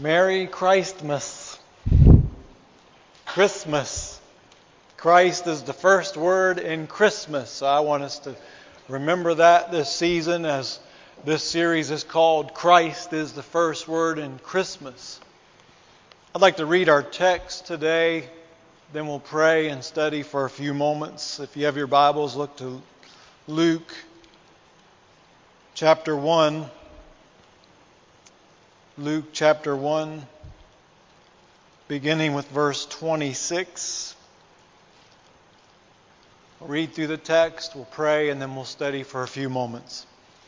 Merry Christmas. Christmas. Christ is the first word in Christmas. So I want us to remember that this season, as this series is called Christ is the first word in Christmas. I'd like to read our text today, then we'll pray and study for a few moments. If you have your Bibles, look to Luke chapter 1. Luke chapter 1, beginning with verse 26. We'll read through the text, we'll pray, and then we'll study for a few moments.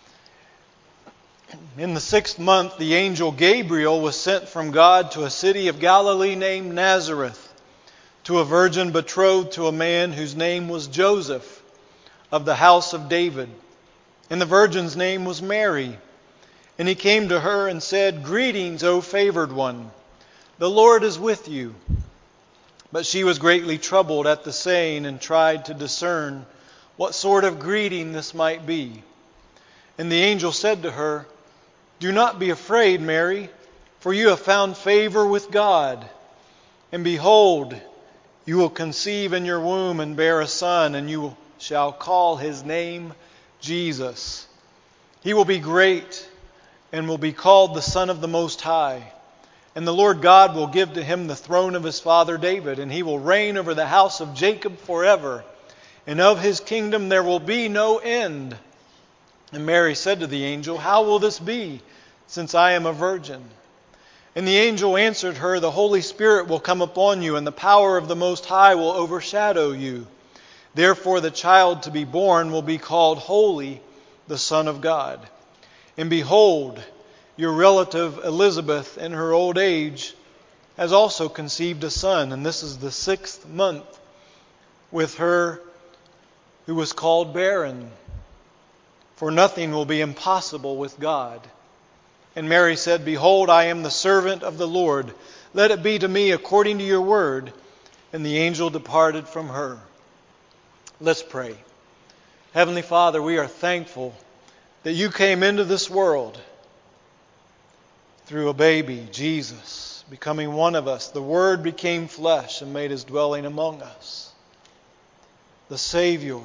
In the 6th month, the angel Gabriel was sent from God to a city of Galilee named Nazareth, to a virgin betrothed to a man whose name was Joseph, of the house of David. And the virgin's name was Mary. And he came to her and said, "Greetings, O favored one, the Lord is with you." But she was greatly troubled at the saying and tried to discern what sort of greeting this might be. And the angel said to her, "Do not be afraid, Mary, for you have found favor with God. And behold, you will conceive in your womb and bear a son, and you shall call his name Jesus. He will be great and will be called the Son of the Most High. And the Lord God will give to him the throne of his father David, and he will reign over the house of Jacob forever. And of his kingdom there will be no end." And Mary said to the angel, "How will this be, since I am a virgin?" And the angel answered her, "The Holy Spirit will come upon you, and the power of the Most High will overshadow you. Therefore the child to be born will be called Holy, the Son of God. And behold, your relative Elizabeth in her old age has also conceived a son, and this is the 6th month with her who was called barren. For nothing will be impossible with God." And Mary said, "Behold, I am the servant of the Lord. Let it be to me according to your word." And the angel departed from her. Let's pray. Heavenly Father, we are thankful that you came into this world through a baby, Jesus, becoming one of us. The Word became flesh and made his dwelling among us. The Savior.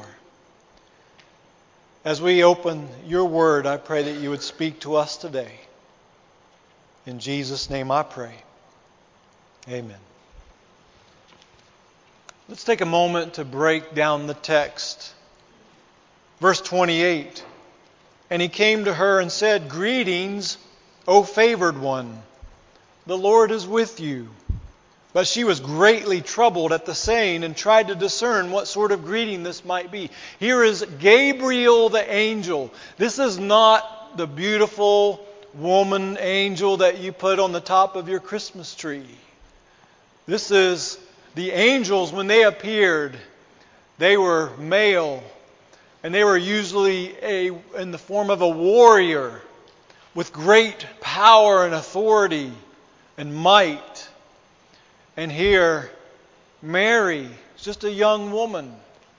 As we open your Word, I pray that you would speak to us today. In Jesus' name I pray. Amen. Let's take a moment to break down the text. Verse 28. And he came to her and said, "Greetings, O favored one, the Lord is with you." But she was greatly troubled at the saying and tried to discern what sort of greeting this might be. Here is Gabriel the angel. This is not the beautiful woman angel that you put on the top of your Christmas tree. This is the angels. When they appeared, they were male. And they were usually in the form of a warrior with great power and authority and might. And here, Mary is just a young woman.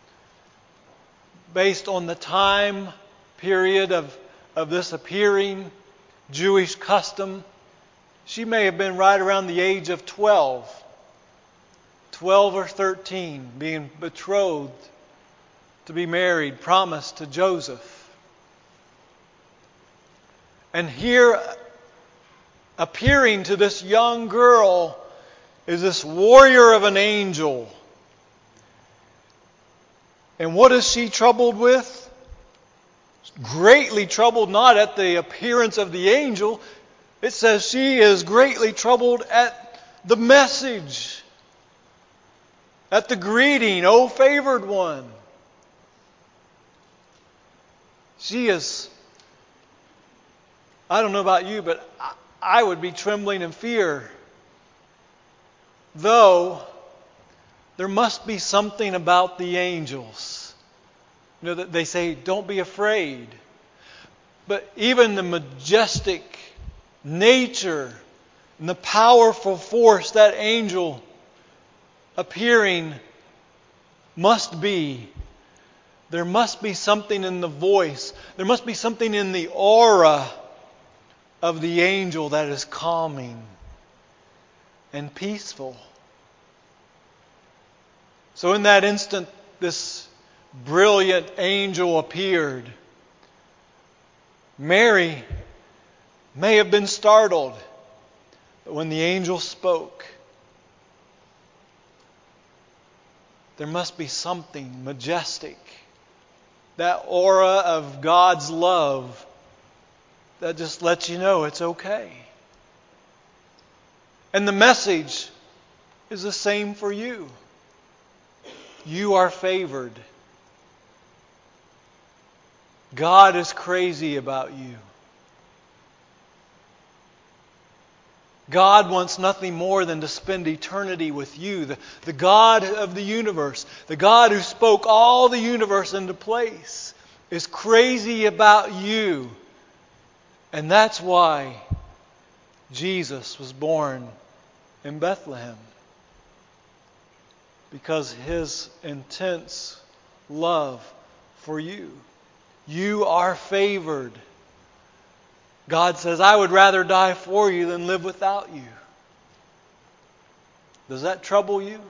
Based on the time period of this appearing, Jewish custom, she may have been right around the age of 12 or 13, being betrothed to be married, promised to Joseph. And here, appearing to this young girl, is this warrior of an angel. And what is she troubled with? Greatly troubled not at the appearance of the angel. It says she is greatly troubled at the message, at the greeting, "O favored one." She is, I don't know about you, but I would be trembling in fear. Though there must be something about the angels. You know, that they say, "Don't be afraid." But even the majestic nature and the powerful force that angel appearing must be. There must be something in the voice. There must be something in the aura of the angel that is calming. and peaceful. So in that instant, this brilliant angel appeared. Mary may have been startled, but when the angel spoke, there must be something majestic, that aura of God's love that just lets you know it's okay. And the message is the same for you. You are favored. God is crazy about you. God wants nothing more than to spend eternity with you. The God of the universe, the God who spoke all the universe into place, is crazy about you. And that's why Jesus was born in Bethlehem. Because His intense love for you. You are favored. God says, I would rather die for you than live without you. Does that trouble you?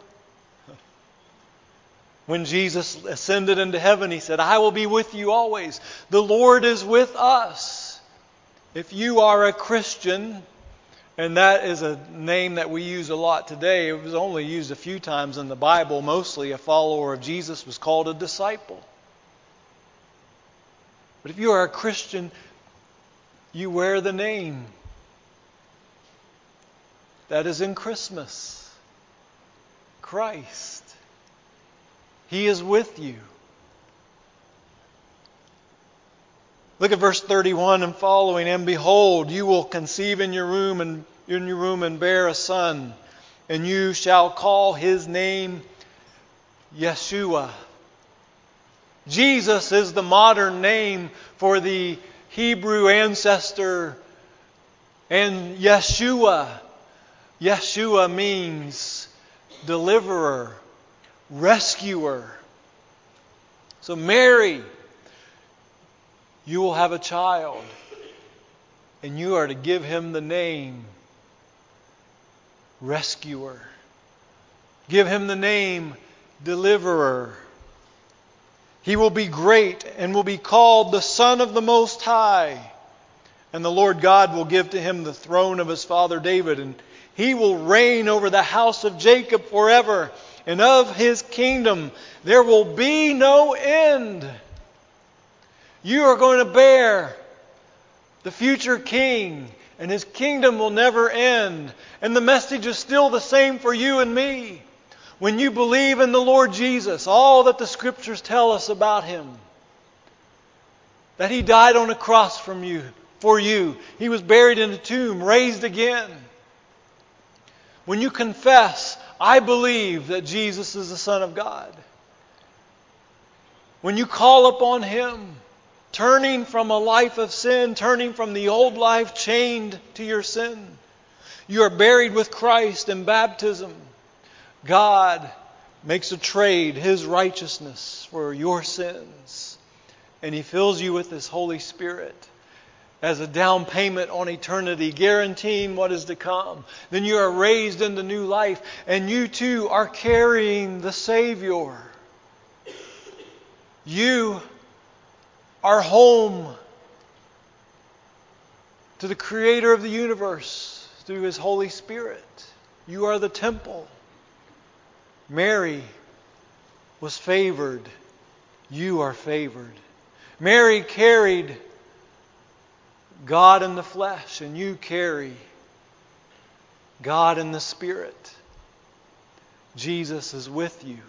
When Jesus ascended into heaven, He said, I will be with you always. The Lord is with us. If you are a Christian, and that is a name that we use a lot today. It was only used a few times in the Bible. Mostly a follower of Jesus was called a disciple. But if you are a Christian, you wear the name that is in Christmas. Christ. He is with you. Look at verse 31 and following. And behold, you will conceive in your womb and bear a son, and you shall call his name Yeshua. Jesus is the modern name for the Hebrew ancestor, and Yeshua. Yeshua means deliverer, rescuer. So Mary, you will have a child, and you are to give him the name Rescuer. Give him the name Deliverer. He will be great and will be called the Son of the Most High. And the Lord God will give to him the throne of his father David, and he will reign over the house of Jacob forever, and of his kingdom there will be no end. You are going to bear the future king, and his kingdom will never end. And the message is still the same for you and me. When you believe in the Lord Jesus, all that the Scriptures tell us about Him, that He died on a cross for you. He was buried in a tomb, raised again. When you confess, I believe that Jesus is the Son of God. When you call upon Him, turning from a life of sin, turning from the old life chained to your sin, you are buried with Christ in baptism. God makes a trade, His righteousness for your sins. And He fills you with His Holy Spirit as a down payment on eternity, guaranteeing what is to come. Then you are raised into new life, and you too are carrying the Savior. You are home to the Creator of the universe through His Holy Spirit. You are the temple. Mary was favored. You are favored. Mary carried God in the flesh, and you carry God in the Spirit. Jesus is with you.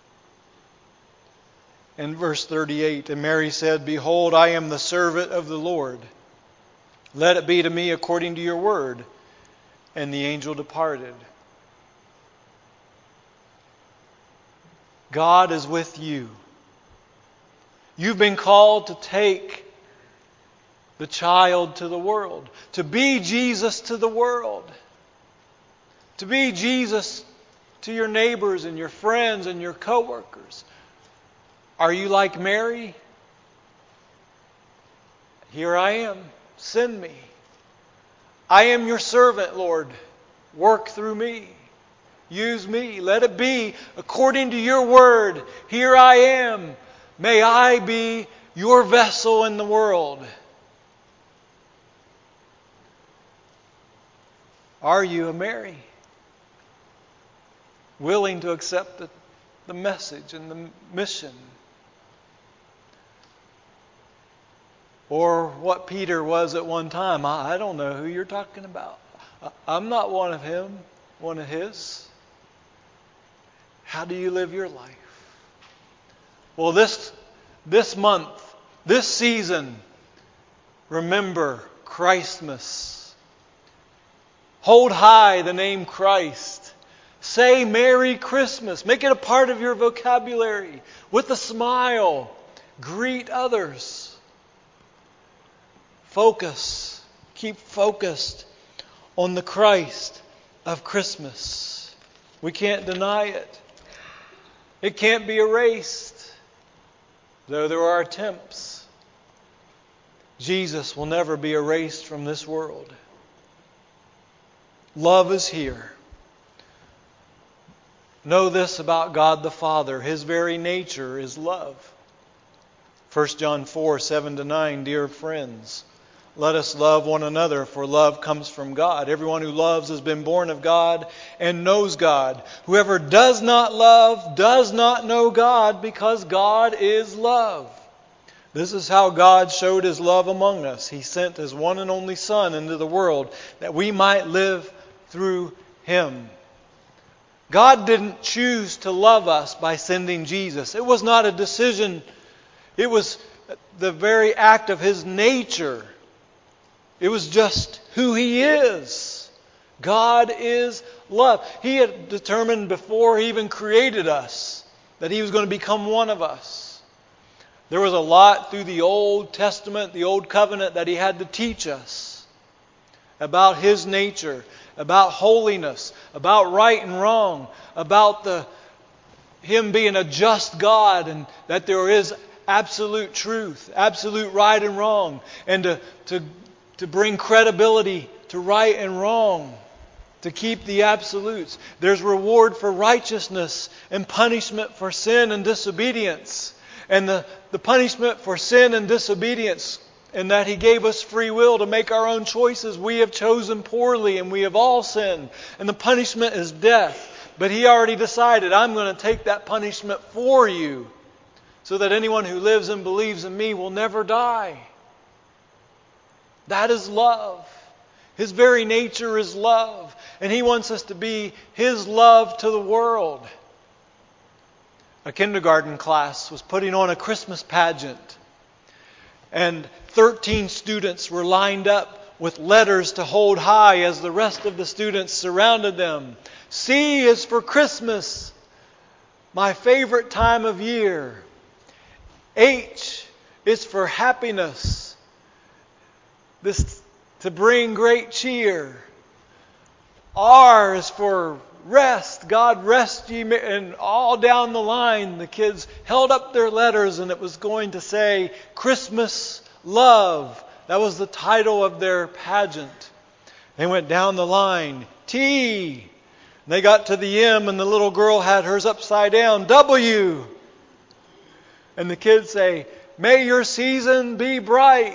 In verse 38, and Mary said, Behold, I am the servant of the Lord. Let it be to me according to your word. And the angel departed. God is with you. You've been called to take the child to the world, to be Jesus to the world, to be Jesus to your neighbors and your friends and your coworkers. Are you like Mary? Here I am. Send me. I am your servant, Lord. Work through me. Use me. Let it be according to your word. Here I am. May I be your vessel in the world. Are you a Mary? Willing to accept the message and the mission? Or what Peter was at one time. I don't know who you're talking about. I'm not one of him, one of his. How do you live your life? Well, this month, this season, remember Christmas. Hold high the name Christ. Say Merry Christmas. Make it a part of your vocabulary. With a smile, greet others. Focus. Keep focused on the Christ of Christmas. We can't deny it. It can't be erased, though there are attempts. Jesus will never be erased from this world. Love is here. Know this about God the Father. His very nature is love. 1 John 4:7-9, dear friends, let us love one another, for love comes from God. Everyone who loves has been born of God and knows God. Whoever does not love does not know God, because God is love. This is how God showed His love among us. He sent His one and only Son into the world that we might live through Him. God didn't choose to love us by sending Jesus. It was not a decision. It was the very act of His nature. It was just who He is. God is love. He had determined before He even created us that He was going to become one of us. There was a lot through the Old Testament, the Old Covenant, that He had to teach us about His nature, about holiness, about right and wrong, about Him being a just God, and that there is absolute truth, absolute right and wrong, and to bring credibility to right and wrong, to keep the absolutes. There's reward for righteousness and punishment for sin and disobedience. And the punishment for sin and disobedience, in that He gave us free will to make our own choices. We have chosen poorly and we have all sinned. And the punishment is death. But He already decided, I'm going to take that punishment for you, so that anyone who lives and believes in me will never die. That is love. His very nature is love. And He wants us to be His love to the world. A kindergarten class was putting on a Christmas pageant. And 13 students were lined up with letters to hold high as the rest of the students surrounded them. C is for Christmas, my favorite time of year. H is for happiness, this to bring great cheer. R is for rest, God rest ye. And all down the line, the kids held up their letters, and it was going to say Christmas Love. That was the title of their pageant. They went down the line. T. They got to the M, and the little girl had hers upside down. W. And the kids say, may your season be bright.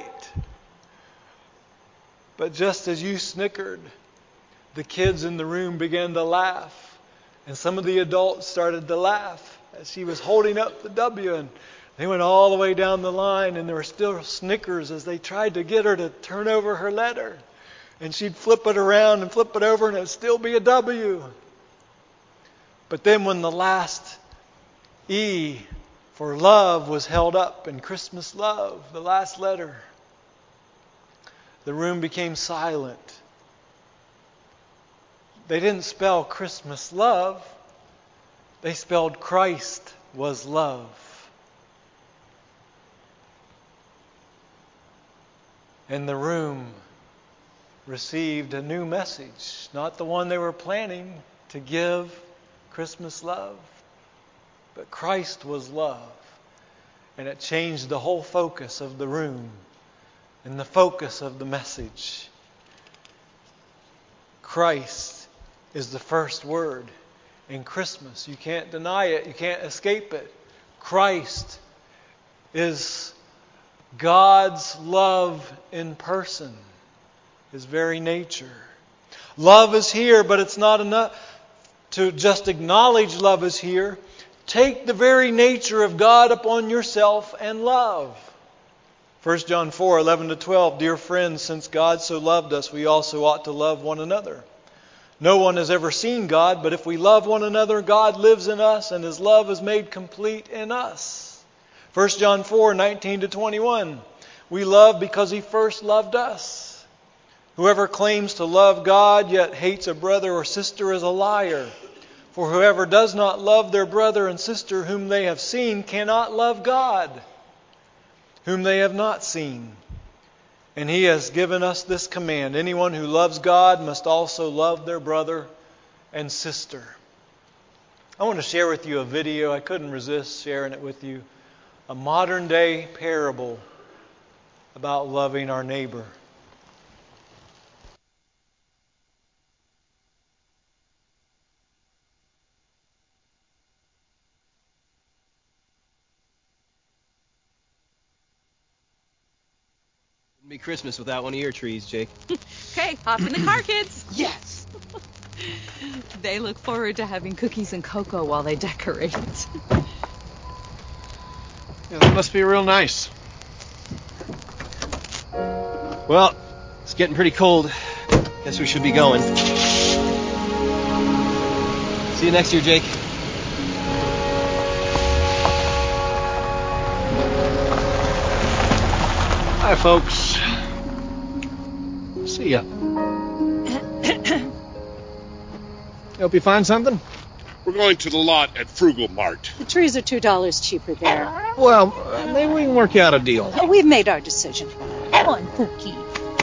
But just as you snickered, the kids in the room began to laugh. And some of the adults started to laugh as she was holding up the W. And they went all the way down the line, and there were still snickers as they tried to get her to turn over her letter. And she'd flip it around and flip it over, and it'd still be a W. But then when the last E for love was held up in Christmas Love, the last letter, the room became silent. They didn't spell Christmas love. They spelled Christ was love. And the room received a new message, not the one they were planning to give, Christmas love, but Christ was love. And it changed the whole focus of the room and the focus of the message. Christ is the first word in Christmas. You can't deny it. You can't escape it. Christ is God's love in person, His very nature. Love is here, but it's not enough to just acknowledge love is here. Take the very nature of God upon yourself and love. 1 John 4:11-12, Dear friends, since God so loved us, we also ought to love one another. No one has ever seen God, but if we love one another, God lives in us, and His love is made complete in us. 1 John 4:19-21, we love because He first loved us. Whoever claims to love God yet hates a brother or sister is a liar. For whoever does not love their brother and sister whom they have seen cannot love God, whom they have not seen. And He has given us this command: anyone who loves God must also love their brother and sister. I want to share with you a video. I couldn't resist sharing it with you. A modern day parable about loving our neighbor. Wouldn't be Christmas without one of your trees, Jake. Okay, hop in the car, kids. Yes! They look forward to having cookies and cocoa while they decorate. Yeah, that must be real nice. Well, it's getting pretty cold. Guess we should be going. See you next year, Jake. Hi, folks. See ya. Hope you find something? We're going to the lot at Frugal Mart. The trees are $2 cheaper there. Well, maybe we can work you out a deal. We've made our decision. Come on, Cookie.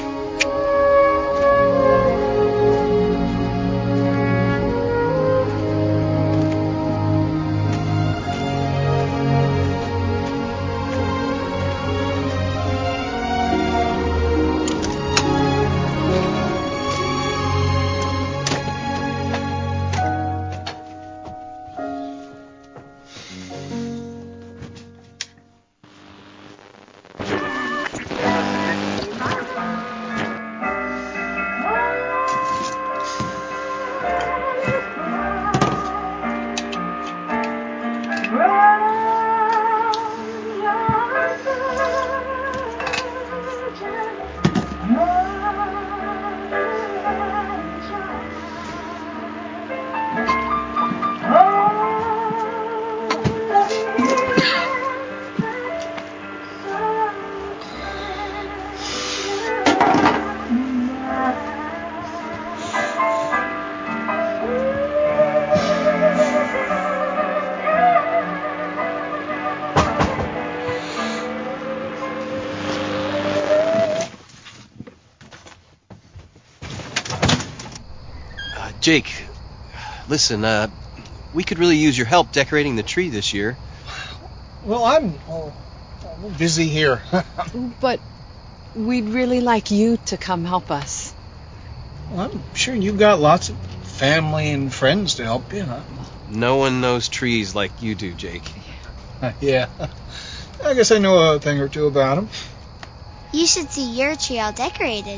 Jake, listen, we could really use your help decorating the tree this year. Well, I'm busy here. But we'd really like you to come help us. Well, I'm sure you've got lots of family and friends to help you, huh? No one knows trees like you do, Jake. Yeah. I guess I know a thing or two about them. You should see your tree all decorated.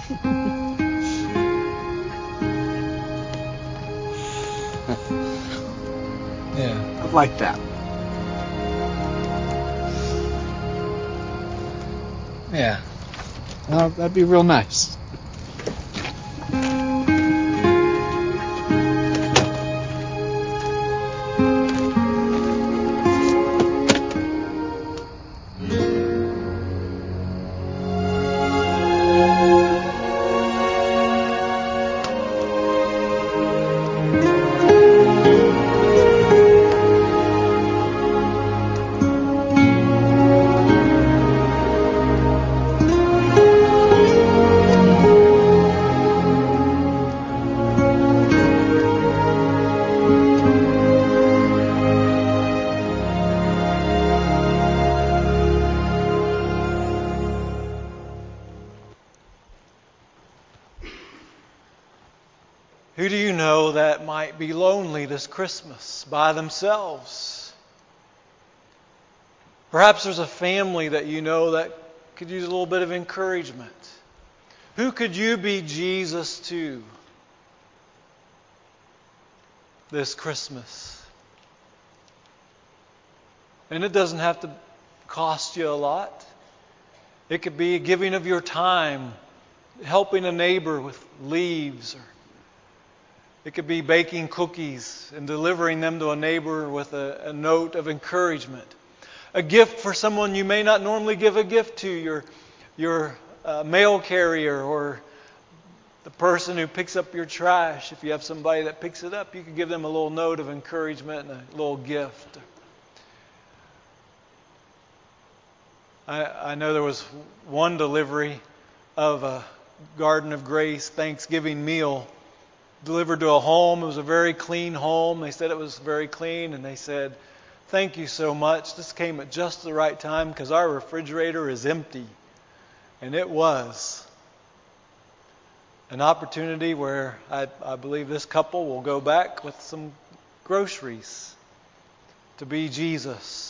Yeah, I'd like that. Yeah. Well, that'd be real nice. Who do you know that might be lonely this Christmas by themselves? Perhaps there's a family that you know that could use a little bit of encouragement. Who could you be Jesus to this Christmas? And it doesn't have to cost you a lot. It could be a giving of your time, helping a neighbor with leaves, or it could be baking cookies and delivering them to a neighbor with a note of encouragement. A gift for someone you may not normally give a gift to, your mail carrier or the person who picks up your trash. If you have somebody that picks it up, you could give them a little note of encouragement and a little gift. I know there was one delivery of a Garden of Grace Thanksgiving meal delivered to a home. It was a very clean home. They said it was very clean, and they said, "Thank you so much. This came at just the right time because our refrigerator is empty." And it was an opportunity where I believe this couple will go back with some groceries to be Jesus.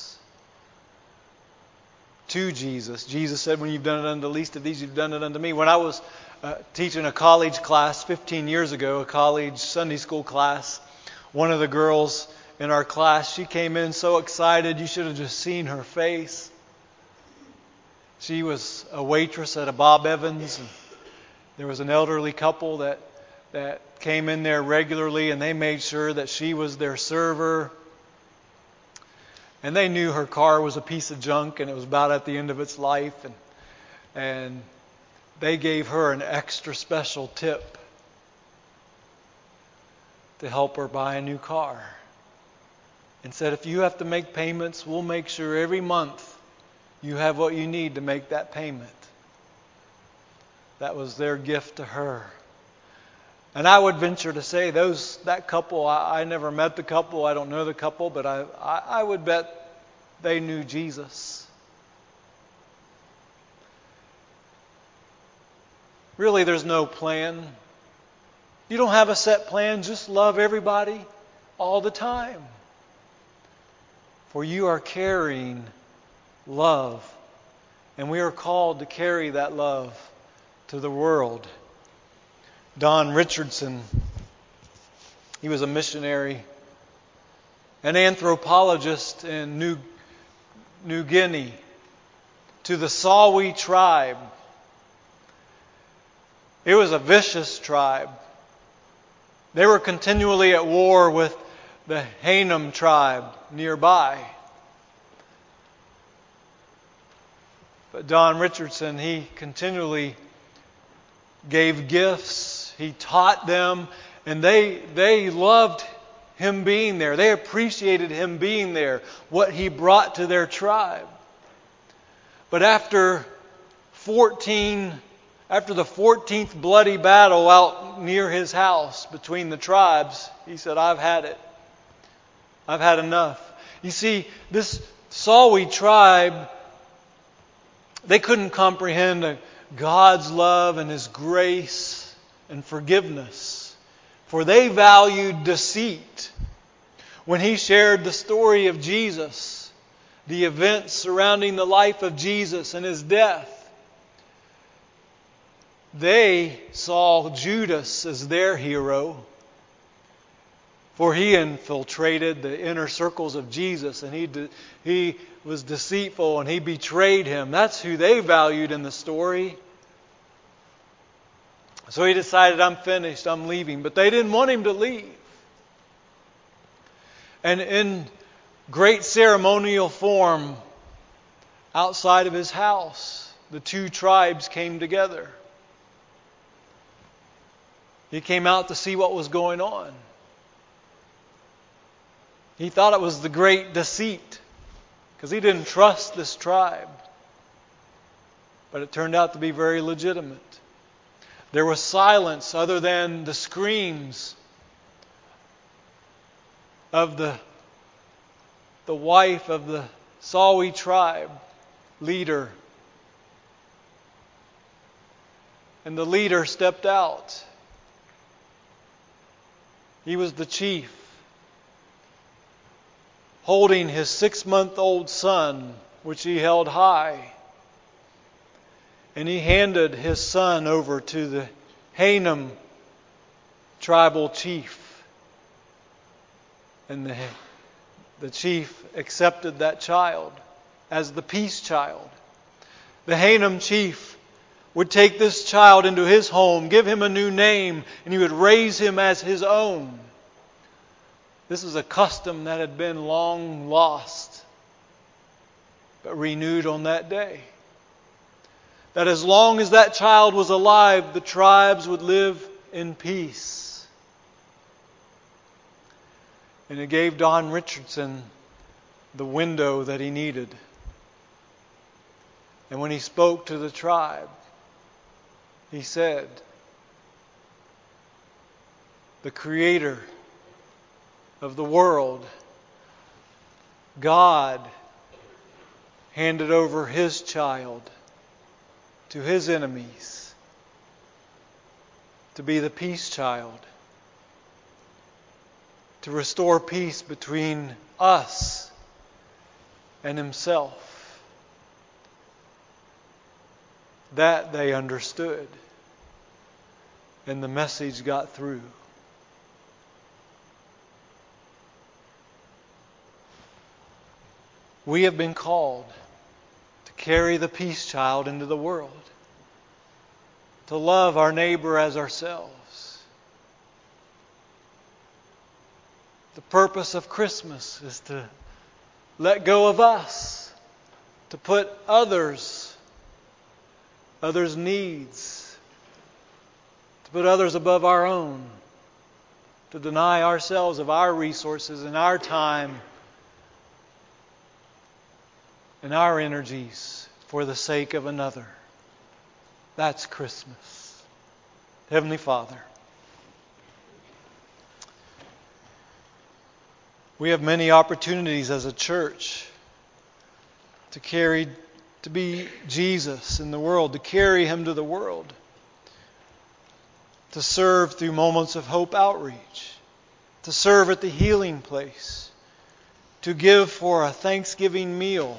To Jesus. Jesus said, "When you've done it unto the least of these, you've done it unto me." When I was teaching a college class 15 years ago, a college Sunday school class, one of the girls in our class, she came in so excited, you should have just seen her face. She was a waitress at a Bob Evans, and there was an elderly couple that came in there regularly, and they made sure that she was their server. And they knew her car was a piece of junk and it was about at the end of its life. And they gave her an extra special tip to help her buy a new car. And said, "If you have to make payments, we'll make sure every month you have what you need to make that payment." That was their gift to her. And I would venture to say that couple, I never met the couple, I don't know the couple, but I would bet they knew Jesus. Really, there's no plan. You don't have a set plan, just love everybody all the time. For you are carrying love, and we are called to carry that love to the world. Don Richardson, he was a missionary, an anthropologist in New Guinea to the Sawi tribe. It was a vicious tribe. They were continually at war with the Hainam tribe nearby. But Don Richardson, he continually gave gifts. He taught them, and they loved him being there. They appreciated him being there, what he brought to their tribe. But after the 14th bloody battle out near his house between the tribes, he said, "I've had it. I've had enough." You see, this Sawi tribe, they couldn't comprehend God's love and His grace and forgiveness, for they valued deceit. When he shared the story of Jesus, the events surrounding the life of Jesus and His death, they saw Judas as their hero, for he infiltrated the inner circles of Jesus, and he was deceitful and he betrayed Him. That's who they valued in the story. So he decided, "I'm finished, I'm leaving." But they didn't want him to leave. And in great ceremonial form, outside of his house, the two tribes came together. He came out to see what was going on. He thought it was the great deceit, because he didn't trust this tribe. But it turned out to be very legitimate. There was silence other than the screams of the wife of the Sawi tribe leader. And the leader stepped out. He was the chief, holding his 6-month-old son, which he held high. And he handed his son over to the Hanum tribal chief. And the chief accepted that child as the peace child. The Hanum chief would take this child into his home, give him a new name, and he would raise him as his own. This is a custom that had been long lost, but renewed on that day. That as long as that child was alive, the tribes would live in peace. And it gave Don Richardson the window that he needed. And when he spoke to the tribe, he said, the Creator of the world, God, handed over His child to His enemies to be the peace child, to restore peace between us and Himself. That they understood, and the message got through. We have been called to carry the peace child into the world, to love our neighbor as ourselves. The purpose of Christmas is to let go of us, to put others' needs, to put others above our own, to deny ourselves of our resources and our time and our energies for the sake of another. That's Christmas. Heavenly Father, we have many opportunities as a church to be Jesus in the world, to carry Him to the world, to serve through Moments of Hope outreach, to serve at the healing place, to give for a Thanksgiving meal,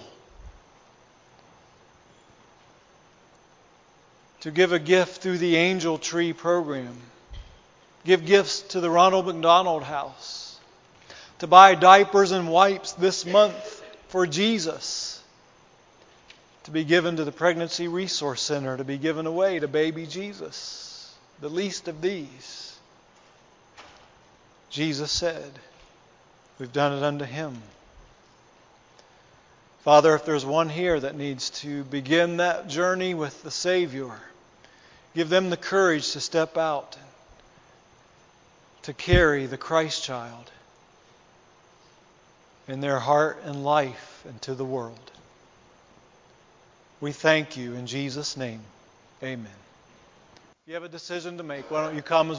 to give a gift through the Angel Tree program, give gifts to the Ronald McDonald House, to buy diapers and wipes this month for Jesus, to be given to the Pregnancy Resource Center, to be given away to baby Jesus, the least of these. Jesus said, we've done it unto Him. Father, if there's one here that needs to begin that journey with the Savior, give them the courage to step out, to carry the Christ child in their heart and life into the world. We thank You in Jesus' name. Amen. If you have a decision to make, why don't you come as